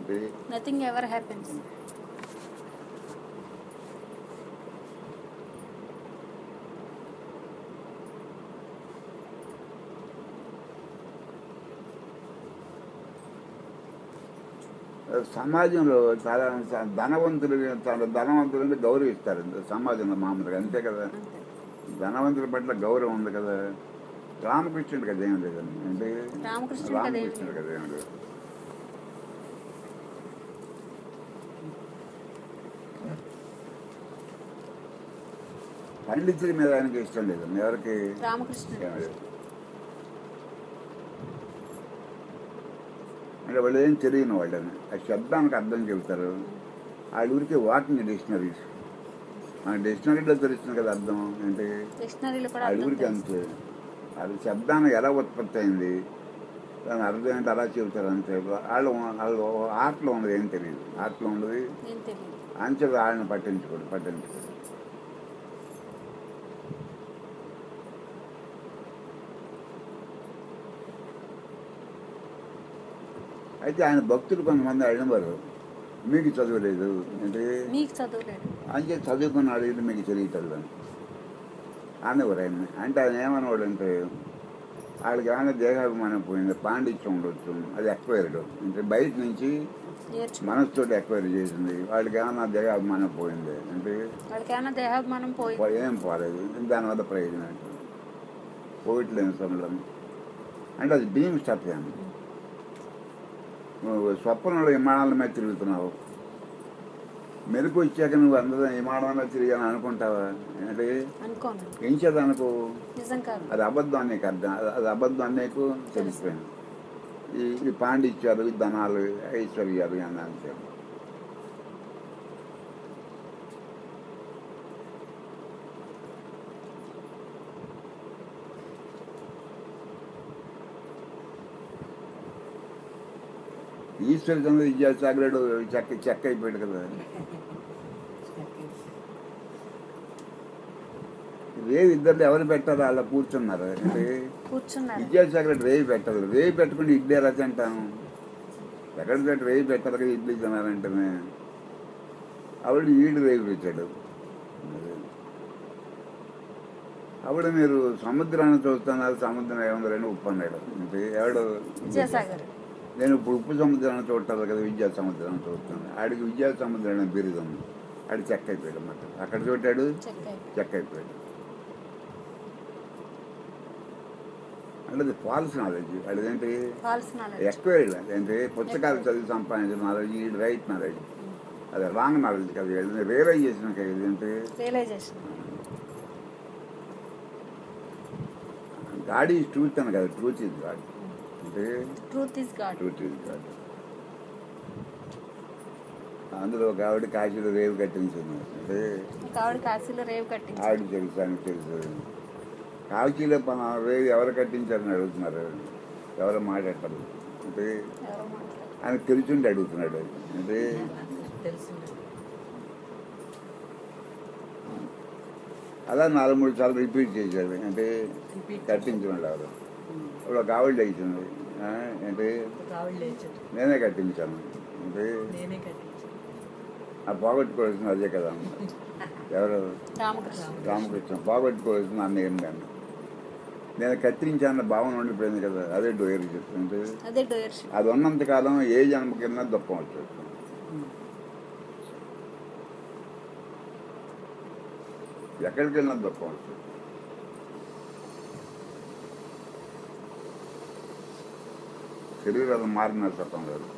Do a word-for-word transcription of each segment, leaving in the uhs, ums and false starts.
అంటే nothing ever happens. సమాజంలో చాలా ధనవంతులు చాలా ధనవంతులని గౌరవిస్తారు సమాజంలో మామూలుగా, అంతే కదా. అంతే. ధనవంతుల పట్ల గౌరవం ఉంది కదా. రామకృష్ణుడు కదా ఏం లేదండి, అంటే రామకృష్ణుడికి అదేం రామకృష్ణుడు లేదు. కదా ఏం లేదు. పండితుల మీద ఆయనకి ఇష్టం లేదు, ఎవరికి రామకృష్ణుడు. ఏం లేదు. అంటే వాళ్ళు ఏం తెలియని వాళ్ళని ఆ శబ్దానికి అర్థం చెబుతారు. ఆ ఊరికి వాకింగ్ డిక్షనరీస్, ఆ డిక్షనరీలో తెలుస్తుంది కదా అర్థం ఏంటి. డిక్షనరీలో కూడా ఆ అర్థం ఊరికి తెలుసు. అంతే. అది శబ్దాన్ని ఎలా ఉత్పత్తి అయింది, దాని అర్థం ఏంటి అలా చెబుతారు అంతే. వాళ్ళు వాళ్ళు ఆర్ట్లో ఉన్నది ఏం తెలియదు, ఆర్ట్లో ఉన్నది ఏం తెలియదు. అంచెలు వాళ్ళని పట్టించుకోడు పట్టించుకోడు అయితే ఆయన భక్తులు కొంతమంది అడిగారు, మీకు చదువులేదు అంటే మీకు చదువులేడు. అంతే చదువుకున్నాడు, ఇది మీకు తెలియటం అని అనేవారు ఆయన. అంటే ఆయన ఏమనేవాడు అంటే వాళ్ళకి ఏమైనా దేహాభిమానం పోయింది, పాండిత్యం ఉండొచ్చు, అది ఎక్వైర్డ్ అంటే బయట నుంచి నేర్చుకో. మనసుతో ఎక్వైర్ చేసింది. వాళ్ళకి ఏమైనా దేహాభిమానం పోయింది అంటే వాళ్ళకి ఏమైనా దేహాభిమానం పోయి పో- ఏం పోలేదు, దానివల్ల ప్రయోజనం అంటే పోయిట్లేని సమయంలో అంటే అది భీమ్ స్టఫ్ అని. నువ్వు స్వప్నంలో విమానాల మీద తిరుగుతున్నావు, మెరుపు వచ్చాక నువ్వు అందరూ విమానం మీద తిరిగాను అనుకుంటావా అంటే అనుకోను. ఏం చేదనుకో నిజం కాదు. అది అబద్ధం అనేక అర్థం, అది అబద్ధం అనేకు తెలిసిపోయింది. ఈ ఈ పాండిత్యాలు, ఈ ధనాలు, ఐశ్వర్యాలు అని అంతే. ఈశ్వర చంద్ర విద్యాసాగరుడు చెక్క చెక్క అయిపోయాడు కదా. రేవి ఇద్దరు ఎవరు పెట్టారు, అలా కూర్చున్నారు అంటే కూర్చున్నారు. విద్యాసాగర్ రేవి పెట్టదు. రేవి పెట్టుకుని ఇడ్లీ ఎలా తింటాను, ఎక్కడ పెట్టి రేవి పెట్టారు కదా ఇడ్లీ తినాలంటేనే. ఆవిడ ఈడు రేవి పెట్టాడు. ఆవిడ మీరు సముద్రాన్ని చూస్తున్నారు, సముద్రం ఏముందని ఉప్పు అన్నాడు అంటే ఎవడు విద్యాసాగర్. నేను ఇప్పుడు ఉప్పు సముద్రాన్ని చూడటారు కదా, విద్యా సముద్రాన్ని చూస్తాను. ఆడికి విద్యా సముద్రం బిరుదు ఉంది. ఆడి చెక్క అయిపోయాడు అన్నమాట. అక్కడ చూడాడు చెక్క. చెక్క అయిపోయాడు. అంటే అది ఫాల్స్ నాలెడ్జ్. అదేంటి ఫాల్స్ నాలెడ్జ్. ఎక్వైర్డ్ అంటే పుస్తకాలు చదివి సంపాదించిన నాలెడ్జ్, ఈ రైట్ నాలెడ్జ్. అది రాంగ్ నాలెడ్జ్ కదా, రియలైజేషన్ కదా. ఏంటి రియలైజేషన్. గాడ్ ఈజ్ ట్రూత్ అని కదా, ట్రూత్ ఈజ్ గాడ్ అంటే truth is God. Truth is God. అందులో ఒక ఆవిడ కాశీలో రేవు కట్టించింది అంటే ఆవిడ కాశీలో రేవు కట్టింది. ఆవిడ తెలుసు, అని తెలుసు. కాశీలో మన రేవు ఎవరు కట్టించారని అడుగుతున్నారు, ఎవరు మాట్లాడతారు అంటే ఎవరో మాట్లాడారు. ఆయన తెలుసుండి అడుగుతున్నాడు అంటే అలా నాలుగు మూడు సార్లు రిపీట్ చేశాడు అంటే కట్టించున్నాడు ఎవరు. ఇప్పుడు ఒక ఆవిడ లేచింది అంటే నేనే కట్టించాను అంటే ఆ పోగొట్టుకోవాల్సింది అదే కదా. ఎవరు రామకృష్ణ. రామకృష్ణ పోగొట్టుకోవాల్సింది అన్న ఏం కానీ నేను కత్తిరించాన్న భావన ఉండిపోయింది కదా, అదే డోయర్ చెప్తుంటే అదే డోయర్షిప్. అది ఉన్నంతకాలం ఏ జన్మకిన్నా దుఃఖం వచ్చేస్తుంది. ఎక్కడికి వెళ్ళినా దుఃఖం వస్తుంది. శరీరాలు మారిన సత్వం లేదు.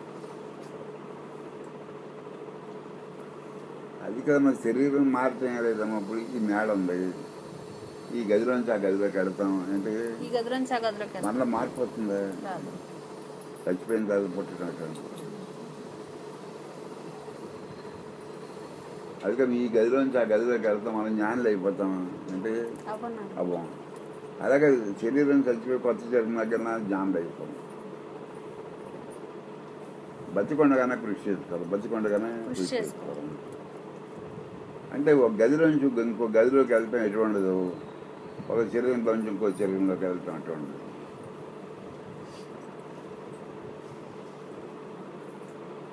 అది కదా మన శరీరం మారటం లేదమ్మా. ఇప్పుడు ఈ మేడ ఉంది, ఈ గదిలోంచి ఆ గదిలోకి వెళ్తాం అంటే ఈ గదిలోంచి ఆ గదిలోకి వెళ్తాం. మనలో మార్పు వస్తుందా? రాదు. చచ్చిపోయిన తర్వాత పుట్టినట్టు. అందుకే ఈ గదిలోంచి ఆ గదిలోకి వెళ్తాం, మనం జ్ఞానులు అయిపోతాం అంటే అవునా? అవ్వం. అలాగే శరీరం చచ్చిపోయి కొత్త శరీరం దగ్గర జ్ఞానులు అయిపోతాం. బతికొండగానే కృషి చేసుకోవాలి, బతికొండగానే కృషి కృషి చేసుకోవాలి. చేసుకోవాలి. అంటే ఒక గదిలోంచి ఇంకో గదిలోకి వెళ్తాం ఎటువంటిది, ఒక శరీరంలోంచి ఇంకో శరీరంలోకి వెళ్తాం అటువంటిది.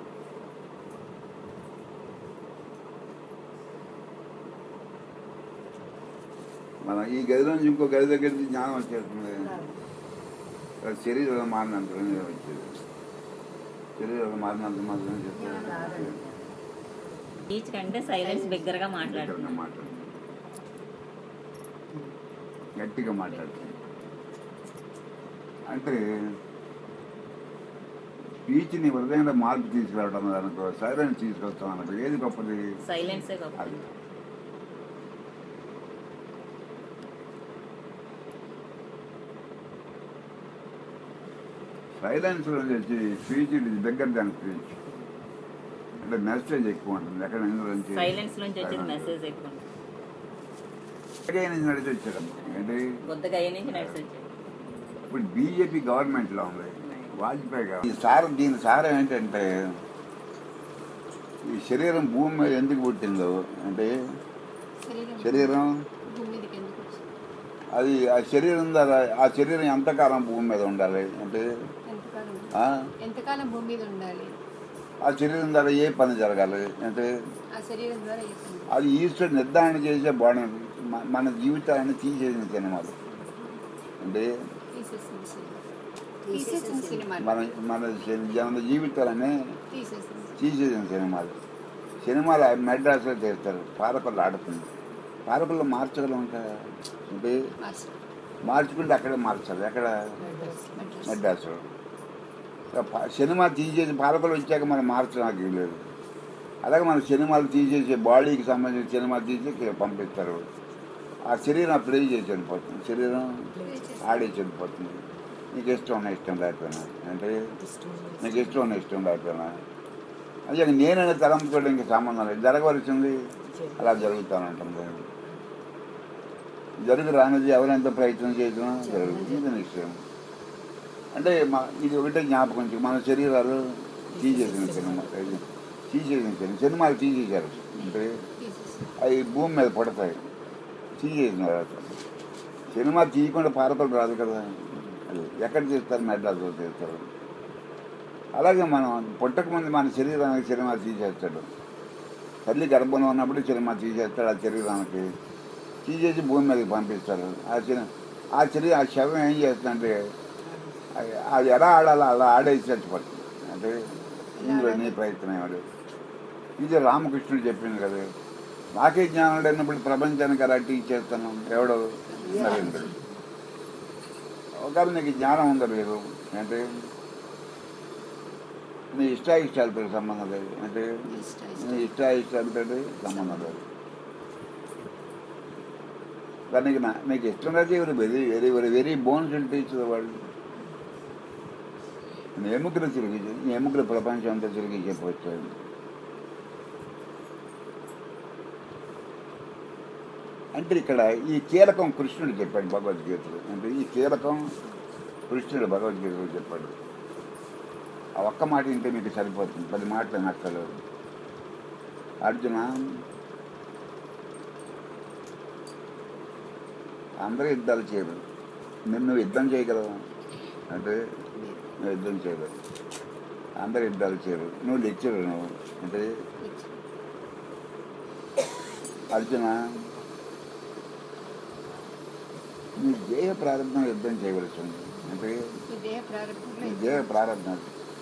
మనం ఈ గదిలో నుంచి ఇంకో గది దగ్గర నుంచి జ్ఞానం వచ్చేస్తుంది. శరీరం మారినంత వచ్చేది, శరీరం మారినంత మాత్రం చేస్తుంది. బీచ్ కంటే సైలెన్స్ బిగ్గరగా మాట్లాడుతుంది, మాట్లాడుతుంది గట్టిగా మాట్లాడుతుంది. అంటే స్పీచ్ని హృదయంలో మార్పు తీసుకురావడం అనుకో, సైలెన్స్ తీసుకొస్తాం అనుకో, ఏది గొప్పది? సైలెన్సే గొప్పది. అది సైలెన్స్ వచ్చి స్పీచ్ దగ్గర దాని స్పీచ్ అంటే మెసేజ్ ఎక్కువ ఉంటుంది. ఎక్కడ నుంచి సైలెన్స్ నుంచి వచ్చేది మెసేజ్ ఎక్కువ ఉంటుంది. నడిచి వచ్చాడమ్మా ఏంటి బుద్ధగా అయ్యి నుంచి నడిచి వచ్చాడు. ఇప్పుడు బీజేపీ గవర్నమెంట్లో ఉంది, వాజ్పేయి గారు. ఈ సారం దీని సారం ఏంటంటే ఈ శరీరం భూమి మీద ఎందుకు పుట్టిందో అంటే శరీరం అది ఆ శరీరం ద్వారా ఆ శరీరం ఎంతకాలం భూమి మీద ఉండాలి అంటే ఎంతకాలం భూమి మీద ఉండాలి, ఆ శరీరం ద్వారా ఏ పని జరగాలి అంటే అది ఈశ్వరుడు నిర్ధారణ చేసే బాడీ. మన జీవితాన్ని తీసేసిన సినిమాలు అంటే మన మన మన జీవితాలని తీసేసిన సినిమాలు. సినిమాలు మెడ్రాస్లో చేస్తారు, పాలకొల్లు ఆడుతుంది. పాలకొల్లు మార్చగలం ఉంటాయా అంటే మార్చుకుంటే అక్కడే మార్చాలి, ఎక్కడ మెడ్రాస్లో. సినిమా తీసేసి పాలకొల్లు వచ్చాక మనం మార్చడానికి లేదు. అలాగే మన సినిమాలు తీసేసి బాడీకి సంబంధించిన సినిమా తీసి పంపిస్తారు. ఆ శరీరం ప్లే చేసి వెళ్ళిపోతుంది, శరీరం ఆడేసి వెళ్ళిపోతుంది. నీకు ఇష్టం ఉన్న ఇష్టం లేకపోయినా అంటే నీకు ఇష్టం ఉన్న ఇష్టం లేకపోయినా అదే నేనైనా తలంపుతో ఇంకా సంబంధం లేదు. జరగవలసింది అలా జరుగుతానంటుంది. జరుగు రానిది ఎవరెంత ప్రయత్నం చేసినా జరుగుతుంది. ఇది నిశ్చయం. అంటే మా ఇది ఒకటే జ్ఞాపకం, మన శరీరాలు తీసేసిన సినిమా తీసేసిన సినిమా సినిమాలు తీసేశారు అంటే అవి భూమి మీద పడతాయి. తీసేసిన సినిమా తీయకుండా పారపలు రాదు కదా, అది ఎక్కడ చేస్తారు? మెడ్రాస్లో చేస్తారు. అలాగే మనం పుట్టక ముందు మన శరీరానికి సినిమా తీసేస్తాడు. తల్లి గర్భంలో ఉన్నప్పుడు సినిమా తీసేస్తాడు. ఆ శరీరానికి తీసేసి భూమి మీదకి పంపిస్తారు. ఆ సినిమా ఆ శరీరం ఆ శవం ఏం చేస్తుందంటే అది ఎలా ఆడాలో అలా ఆడేసి చచ్చిపోతుంది. అంటే ఇందులో నీ ప్రయత్నం ఏమడు. ఇది రామకృష్ణుడు చెప్పింది కదా, నాకే జ్ఞానం లేనప్పుడు ప్రపంచానికి అలా టీచ్ చేస్తాను. ఎవడో నరేంద్రుడు. ఒకవేళ నీకు జ్ఞానం ఉందా లేదు అంటే నీ ఇష్టాయిష్టాలతో సంబంధం లేదు, అంటే నీ ఇష్టాయిష్టాలతో సంబంధం లేదు. దానికి నా నీకు ఇష్టం అయితే ఎవరు very very very very bones teach వాళ్ళు. నీ ఎముకలు తిరిగి నీ ఎముకల ప్రపంచం అంతా తిరిగి చెప్పవచ్చు. అంటే ఇక్కడ ఈ కీలకం కృష్ణుడు చెప్పాడు భగవద్గీతలో. అంటే ఈ కీలకం కృష్ణుడు భగవద్గీతలో చెప్పాడు. ఆ ఒక్క మాట వింటే మీకు సరిపోతుంది, పది మాటలు నక్కలేదు. అర్జున, అందరూ యుద్ధాలు చేయరు, నిన్ను యుద్ధం చేయగలవు అంటే నువ్వు యుద్ధం చేయగలవు. అందరూ యుద్ధాలు చేయరు, నువ్వు లెక్చరు. నువ్వు అంటే అర్జున, నీ దేహ ప్రారంభం యుద్ధం చేయవలసి ఉంది. అంటే నీ దేహ ప్రారంభం.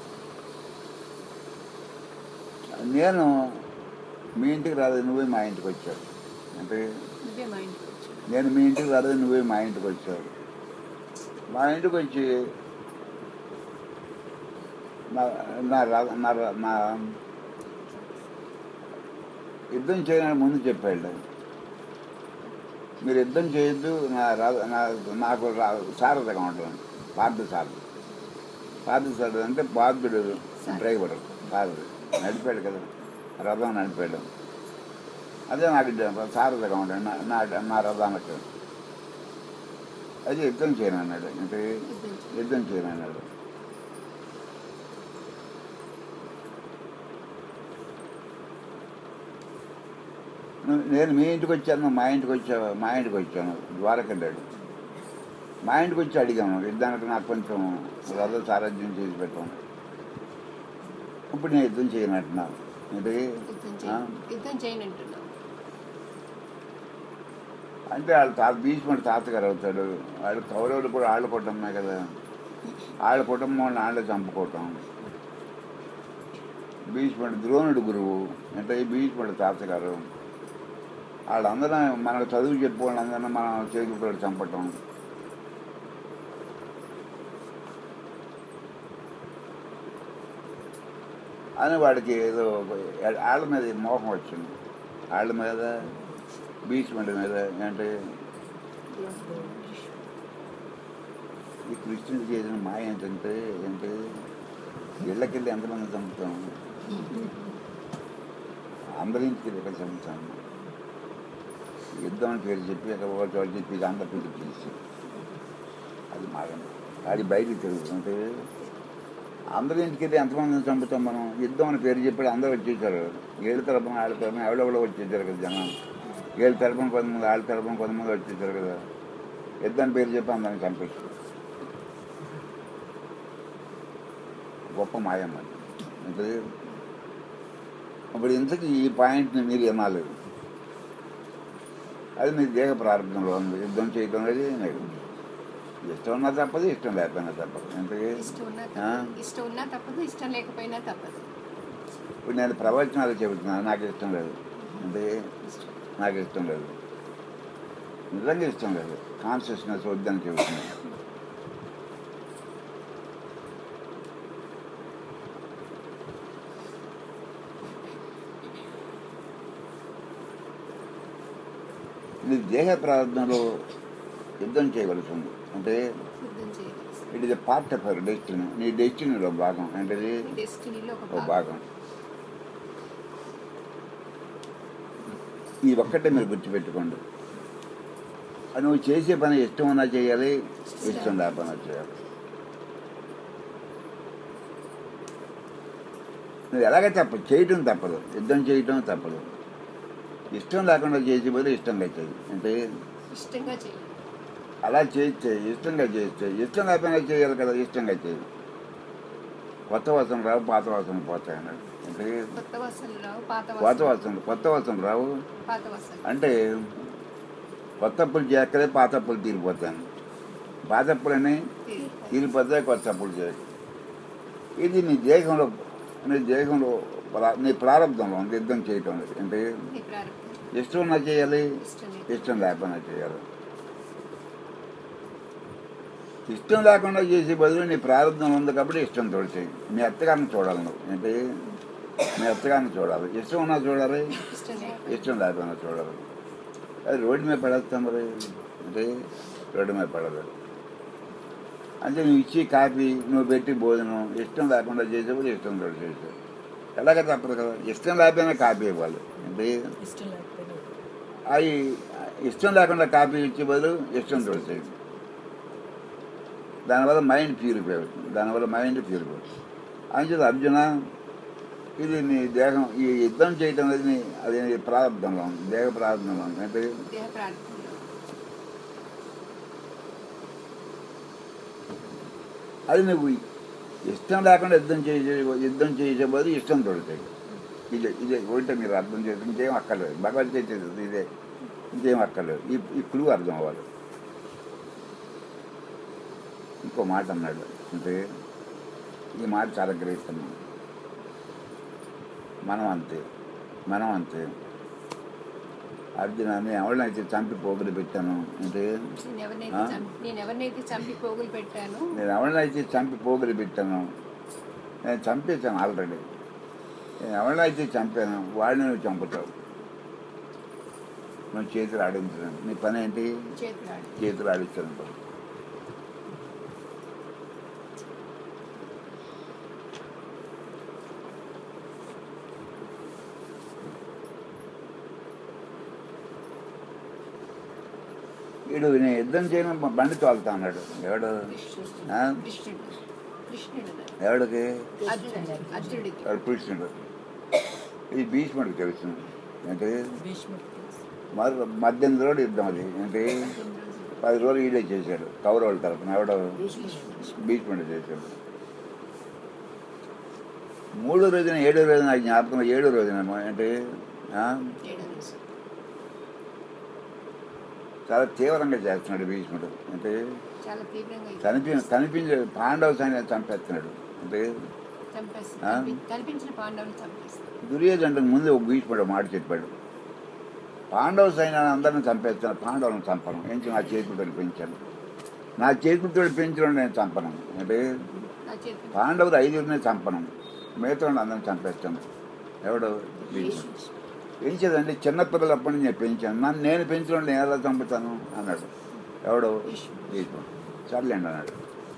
నేను మీ ఇంటికి రాలేదు, నువ్వే మా ఇంటికి వచ్చావు. అంటే నేను మీ ఇంటికి రాలేదు, నువ్వే మా ఇంటికి వచ్చావు. మా ఇంటికి వచ్చి నా నా నా యుద్ధం చేయడానికి ముందు చెప్పాడు, మీరు యుద్ధం చేయొద్దు, నా నాకు సారథిగా ఉంటుంది. పార్థ సారథి పార్థ సారథి అంటే పార్థుడు డ్రైవర్, సారథి నడిపాడు కదా, రథం నడిపాడు. అదే నాకు సారథిగా ఉంటాడు నా నా రథానికి. అది యుద్ధం చేయను అన్నాడు. అంటే యుద్ధం చేయను అన్నాడు. నేను మీ ఇంటికి వచ్చాను, మా ఇంటికి వచ్చావు, మా ఇంటికి వచ్చాను ద్వారకెళ్ళాడు. మా ఇంటికి వచ్చి అడిగాను యుద్ధానికి నాకు కొంచెం రథ సారథ్యం చేసి పెట్టాను. ఇప్పుడు నేను యుద్ధం చేయనంటున్నాను. అంటే అంటే వాళ్ళ తాత భీష్ముడు తాతగారు అవుతాడు. వాళ్ళు కౌరవులు కూడా వాళ్ళ కుటుంబమే కదా, వాళ్ళ కుటుంబం వాళ్ళని వాళ్ళే చంపుకోవటం. భీష్ముడు ద్రోణుడు గురువు అంటే ఈ భీష్ముడు తాతగారు. వాళ్ళందరూ మనకు చదువు చెప్పే వాళ్ళందరినీ మనం చేతులతో చంపటం. అని వాడికి ఏదో వాళ్ళ మీద మోహం వచ్చింది, వాళ్ళ మీద భీష్ముడి మీద. అంటే ఈ కృష్ణుడు చేసిన మాయ ఏంటంటే ఏంటి, ఇళ్ళకెళ్ళి ఎంతమంది చంపుతాం, అందరి ఇంటికి ఇక్కడ చంపుతాం. యుద్ధం అని పేరు చెప్పి అక్కడ ఒకటి చెప్పి అందరి పిలిచి పిలిచి అది మాగం. అది బయటికి తిరుగుతుంటే అందరి ఇంటికి వెళ్ళి ఎంతమందిని చంపుతాం మనం. యుద్ధం అని పేరు చెప్పి అందరూ వచ్చేసారు. ఏడు తరపున ఆళ్ళ తరపున ఎవడెవడో వచ్చేసారు కదా జనం. ఏడు తరపున కొంతమంది, ఆళ్ళ తరపున కొంతమంది వచ్చేసారు కదా. యుద్ధం పేరు చెప్పి అందరిని చంపేస్తారు. గొప్ప మాయమ్మ అంటే. ఇప్పుడు ఇంతకీ ఈ పాయింట్ని మీరు వినాలి. అది మీ దేహ ప్రారంభంలో ఉంది. యుద్ధం చేయడం అనేది లేదు. ఇష్టం ఉన్నా తప్పదు, ఇష్టం లేకపోయినా తప్పదు. ఇంతకీ ఇష్టం ఉన్నా తప్పదు, ఇష్టం లేకపోయినా తప్పదు. ఇప్పుడు నేను ప్రవచనాలు చెబుతున్నాను, నాకు ఇష్టం లేదు అంటే నాకు ఇష్టం లేదు, నిజంగా ఇష్టం లేదు. కాన్షియస్నెస్ వద్దని చెబుతున్నాను. నీ దేహ ప్రారంభంలో యుద్ధం చేయవలసి ఉంది. అంటే it is a part of our destiny. నీ డెస్టినీలో భాగం అంటే ఒక భాగం. ఈ ఒక్కటే మీరు గుర్తుపెట్టుకోండి. నువ్వు చేసే పని ఇష్టం ఉన్నా చేయాలి, ఇష్టం లేకపోయినా చేయాలి. నువ్వు ఎలాగ తప్పదు, చేయటం తప్పదు, యుద్ధం చేయటం తప్పదు. ఇష్టం లేకుండా చేసే బదులు ఇష్టంగా చేయి. అంటే ఇష్టంగా చేయి, అలా చేస్తే ఇష్టంగా చేస్తే ఇష్టం లేకపోయినా చేయాలి కదా. ఇష్టంగా చేయి. కొత్త వాసన రావు, పాత వాసన పోతాయి అన్నాడు. అంటే కొత్త వాసనలు రావు, పాత కొత్త వాసన కొత్త వాసన రావు పాత వాసన. అంటే కొత్త అప్పులు చేస్తే పాత అప్పులు తీరిపోతాను, పాత అప్పులని తీరిపోతాయి, కొత్త అప్పులు చేయ. ఇది నీ దేహంలో నీ దేహంలో నీ ప్రారంభంలో ఉంది యుద్ధం చేయటం. అంటే ఇష్టం ఉన్నా చేయాలి, ఇష్టం లేకుండా చేయాలి. ఇష్టం లేకుండా చేసే బదులు నీ ప్రారంభం ఉంది కాబట్టి ఇష్టంతో చేయి. మీ అత్తగారిని చూడాలి నువ్వు. అంటే మీ అత్తగారిని చూడాలి, ఇష్టం ఉన్నా చూడాలి, ఇష్టం లేకపోయినా చూడాలి. అది రోడ్డు మీద పడేస్తాం మరి. అంటే రోడ్డు మీద పడదు. అంటే నువ్వు ఇచ్చి కాఫీ, నువ్వు పెట్టి భోజనం ఇష్టం లేకుండా చేసేప్పుడు ఇష్టంతో చేసావు. ఎలాగ తప్పదు కదా. ఇష్టం లేకపోయినా కాఫీ ఇవ్వాలి. అంటే అవి ఇష్టం లేకుండా కాఫీ ఇచ్చే బదులు ఇష్టంతో చేయి. దానివల్ల మైండ్ ప్యూరిఫై అవుతుంది, దానివల్ల మైండ్ ప్యూరిఫై అవుతుంది. అంచేది అర్జున, ఇది నీ దేహం ఈ యుద్ధం చేయటం అనేది నీ అది నీ ప్రారంభంలో ఉంది, దేహ ప్రారంభంలో ఉంది. అంటే అది నువ్వు ఇష్టం లేకుండా యుద్ధం చేసే యుద్ధం చేసే బదులు ఇష్టం తోడుతాయి. ఇదే ఇదే ఒకటే మీరు అర్థం చేసి ఇంకేం అక్కర్లేదు. భగవద్గీత ఇదే, ఇంకేం అక్కర్లేదు. ఈ ఈ క్లూ అర్థం అవ్వాలి. ఇంకో మాట అన్నాడు. అంటే ఈ మాట చాలా గ్రహిస్తున్నాం. మనం అంతే మనం అంతే అర్జునాన్ని ఎవరినైతే చంపి పోగులు పెట్టాను. అంటే నేను ఎవరినైతే చంపి పోగులు పెట్టాను నేను ఎవరినైతే చంపి పోగులు పెట్టాను నేను చంపేశాను ఆల్రెడీ. నేను ఎవరినైతే చంపాను వాడిని నువ్వు చంపుతావు. నువ్వు చేతులు ఆడించడం నీ పని ఏంటి? చేతులు ఆడించడం. వీడు నేను యుద్ధం చేయడం బండి తోలుతా అన్నాడు. ఎవడు ఎవడికి? కృష్ణుడు. ఇది భీష్ముడికి తెలుసు. అంటే మరి మధ్యాహ్నం రోజు యుద్ధం అది. అంటే పది రోజులు ఈడే చేశాడు కౌరవుల తరఫున. ఎవడో భీష్ముడు చేశాడు. మూడో రోజున ఏడో రోజున నాకు జ్ఞాపకం. ఏడో రోజున అంటే చాలా తీవ్రంగా చేస్తున్నాడు భీష్ముడు. అంటే చాలా తీవ్రంగా ఇది కనిపి కనిపించే పాండవ సైన్యాన్ని చంపేస్తున్నాడు. అంటే చంపేస్తుంది. ఆ? కనిపి- కనిపించిన పాండవుని చంపేస్తుంది. దుర్యోధనుడికి ముందు ఒక భీష్ముడు మాట చెప్పాడు, పాండవ సైన్యాన్ని అందరిని చంపేస్తాను, పాండవులను చంపను. ఏంటి నా చేతులతో పెంచాను, నా చేతులతో పెంచడం నేను చంపను. అంటే నా చేతి పాండవులు ఐదుగురిని చంపను, మిగతా అందరిని చంపేస్తాను. ఎవడు భీష్ముడు. పెంచేదండి చిన్నపిల్లలు అప్పటి నుంచి నేను పెంచాను, నన్ను నేను పెంచడం నేను ఎలా చంపుతాను అన్నాడు. ఎవడు భీష్ముడు. సర్లేండి అన్నాడు.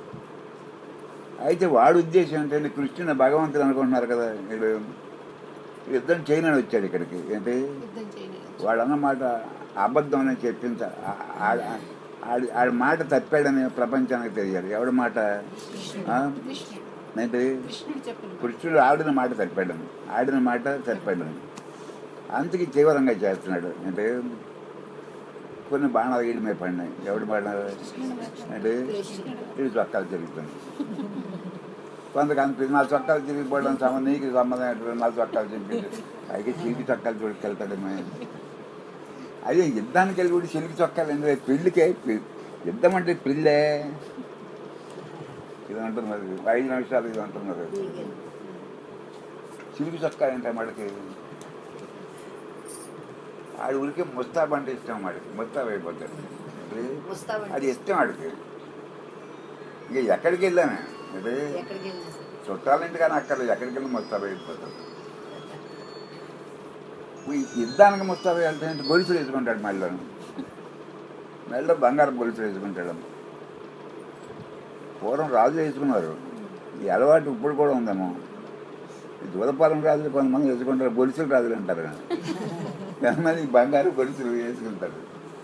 అయితే వాడు ఉద్దేశం ఏంటంటే కృష్ణుని భగవంతుడు అనుకుంటున్నారు కదా వీడు, యుద్ధం చేయనని వచ్చాడు ఇక్కడికి. ఏంటి యుద్ధం చేయలేదు. వాడు అన్నమాట అబద్ధం అని చెప్పించ ఆ- ఆ- ఆడి ఆడి మాట తప్పాడని ప్రపంచానికి తెలియాలి. ఎవడి మాట? ఆ? కృష్ణుడు ఏంటి కృష్ణుడు చెప్పిన కృష్ణుడు ఆడిన మాట తప్పాడని, ఆడిన మాట తప్పాడని అందుకే తీవ్రంగా చేస్తున్నాడు. అంటే కొన్ని బాణాలు వీడి మీద పడినాయి. ఎవడి బాణాలు? అంటే వీడి చొక్కాలు తిరుగుతుంది. కొంతకాలం నా చొక్కాలు తిరిగిపోవడం సంబంధం నీకు సంబంధం ఏంటంటే నా చొక్కాలు తిరిగి అయితే చిలికి చొక్కాలు చూడకెళ్తాడేమో. అదే యుద్ధానికి వెళ్ళి కూడా చిలికి చొక్కాలు ఎందుకు? పెళ్ళికే యుద్ధం అంటే పెళ్ళే ఇది అంటున్నారు. ఐదు నిమిషాలు ఇది అంటున్నారు. చిలికి చొక్కా అంటే వాడికి ఆడి ఊరికే ముస్తాబ్ అంటే ఇష్టం. వాడికి ముస్తాబ్ అయిపోతాడు. అది ఇష్టం వాడికి. ఇక ఎక్కడికి వెళ్ళాను అంటే చుట్టాలంటే కానీ అక్కర్లేదు, ఎక్కడికి వెళ్ళి ముస్తాబ్ అయిపోతాడు. యుద్ధానికి ముస్తాబ్ వెళ్తే గొలుసులు వేసుకుంటాడు. మళ్ళీ మెళ్ళో బంగారు గొలుసులు వేసుకుంటాడు. పూర్వం రాజులు వేసుకున్నారు, ఈ అలవాటు ఇప్పుడు కూడా ఉందేమో. ఈ దూరపాలెం రాజులు కొంతమంది వేసుకుంటారు, గొలుసులు రాజులు అంటారు. కొంతమంది బంగారు గొలుసులు వేసుకుంటారు.